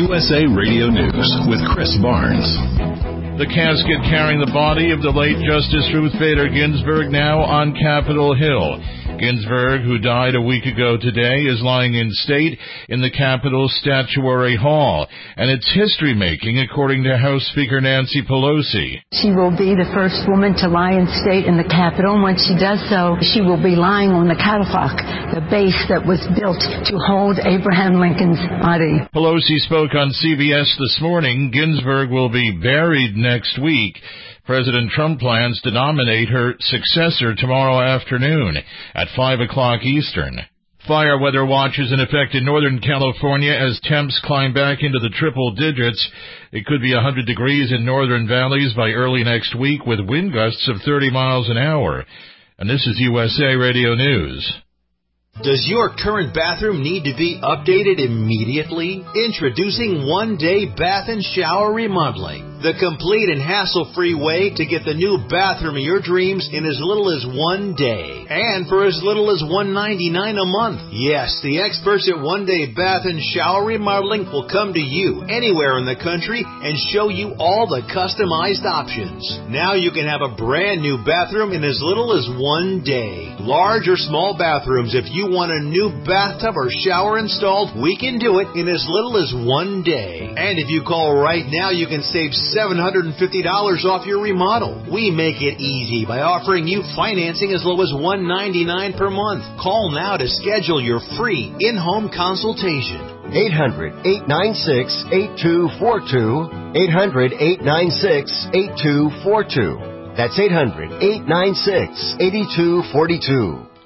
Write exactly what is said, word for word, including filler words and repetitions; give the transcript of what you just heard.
U S A Radio News with Chris Barnes. The casket carrying the body of the late Justice Ruth Bader Ginsburg now on Capitol Hill. Ginsburg, who died a week ago today, is lying in state in the Capitol Statuary Hall, and it's history-making, according to House Speaker Nancy Pelosi. She will be the first woman to lie in state in the Capitol, and when she does so, she will be lying on the catafalque, the base that was built to hold Abraham Lincoln's body. Pelosi spoke on C B S this morning. Ginsburg will be buried next week. President Trump plans to nominate her successor tomorrow afternoon at five o'clock Eastern. Fire weather watch is in effect in Northern California as temps climb back into the triple digits. It could be one hundred degrees in northern valleys by early next week with wind gusts of thirty miles an hour. And this is U S A Radio News. Does your current bathroom need to be updated immediately? Introducing One Day Bath and Shower Remodeling, the complete and hassle-free way to get the new bathroom of your dreams in as little as one day, and for as little as one hundred ninety-nine dollars a month. Yes, the experts at One Day Bath and Shower Remodeling will come to you anywhere in the country and show you all the customized options. Now you can have a brand new bathroom in as little as one day. Large or small bathrooms, if you want a new bathtub or shower installed, we can do it in as little as one day. And if you call right now, you can save seven hundred fifty dollars off your remodel. We make it easy by offering you financing as low as one hundred ninety-nine dollars per month. Call now to schedule your free in-home consultation. eight hundred, eight nine six, eight two four two. eight hundred, eight nine six, eight two four two. That's eight hundred, eight nine six, eight two four two.